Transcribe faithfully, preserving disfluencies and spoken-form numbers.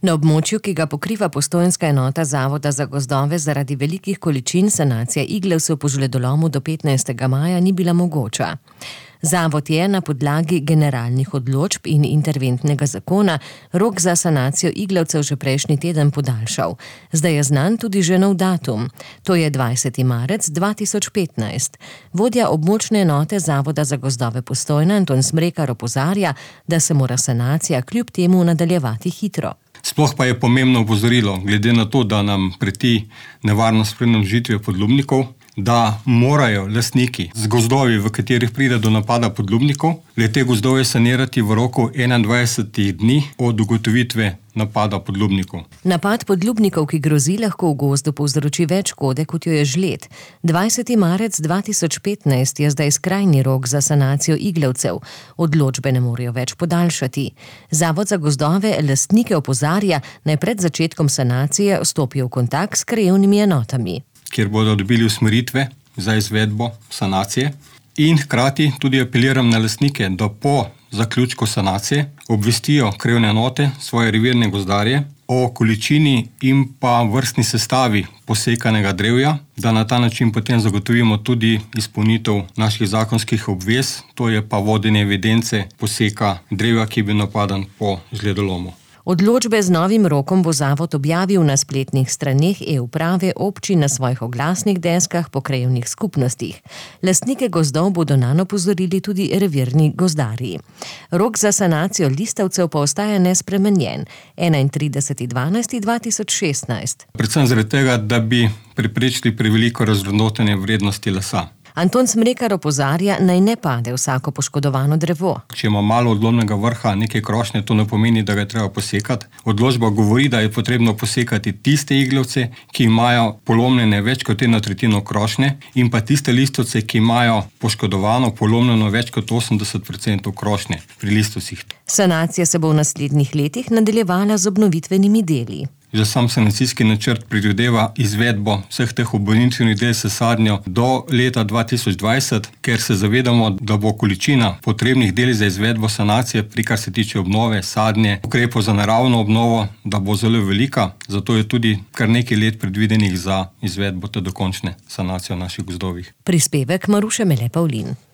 Na območju, ki ga pokriva postojnska enota Zavoda za gozdove, zaradi velikih količin sanacija iglevcev po žledolomu do petnajstega maja ni bila mogoča. Zavod je na podlagi generalnih odločb in interventnega zakona rok za sanacijo iglevcev že prejšnji teden podaljšal. Zdaj je znan tudi že nov datum. To je dvajseti marec dva tisoč petnajst. Vodja območne enote Zavoda za gozdove Postojna Anton Smrekar opozarja, da se mora sanacija kljub temu nadaljevati hitro. Sploh pa je pomembno opozorilo, glede na to, da nam preti nevarnost premnožitve podlubnikov, da morajo lastniki z gozdovi, v katerih pride do napada podlubnikov, le te gozdove sanirati v roku enaindvajsetih dni od ugotovitve napada podlubnikov. Napad podlubnikov, ki grozi, lahko v gozdu povzroči več škode, kot jo je žled. dvajseti marec dva tisoč petnajst je zdaj skrajni rok za sanacijo iglevcev. Odločbe ne morejo več podaljšati. Zavod za gozdove lastnike opozarja, naj pred začetkom sanacije stopijo v kontakt s krajevnimi enotami, kjer bodo dobili usmeritve za izvedbo sanacije. In hkrati tudi apeliram na lastnike, da po zaključku sanacije obvestijo krajevne enote, svoje revirne gozdarje, o količini in pa vrstni sestavi posekanega drevja, da na ta način potem zagotovimo tudi izpolnitev naših zakonskih obvez, to je pa vodenje evidence poseka drevja, ki je bil napadan po žledolomu. Odločbe z novim rokom bo zavod objavil na spletnih straneh e-uprave občin, na svojih oglasnih deskah po krajevnih skupnostih. Lastnike gozdov bodo nanj opozorili tudi revirni gozdarji. Rok za sanacijo listavcev pa ostaja nespremenjen, enaintrideseti dvanajsti dva tisoč šestnajst. Predvsem zaradi tega, da bi preprečili preveliko razvrednotenje vrednosti lesa. Anton Smrekar opozarja, naj ne pade vsako poškodovano drevo. Če ima malo odlomnega vrha, neke krošnje, to ne pomeni, da ga je treba posekati. Odločba govori, da je potrebno posekati tiste iglevce, ki imajo polomljene več kot eno tretjino krošnje, in pa tiste listovce, ki imajo poškodovano, polomljeno več kot osemdeset procentov krošnje pri listovcih. Sanacija se bo v naslednjih letih nadaljevala z obnovitvenimi deli. Že sam sanacijski načrt predvideva izvedbo vseh teh obnovitvenih del s sadnjo do leta dva tisoč dvajset, ker se zavedamo, da bo količina potrebnih del za izvedbo sanacije, pri kar se tiče obnove, sadnje, ukrepov za naravno obnovo, da bo zelo velika, zato je tudi kar nekaj let predvidenih za izvedbo te dokončne sanacije v naših gozdovih. Prispevek Maruše Mele Pavlin.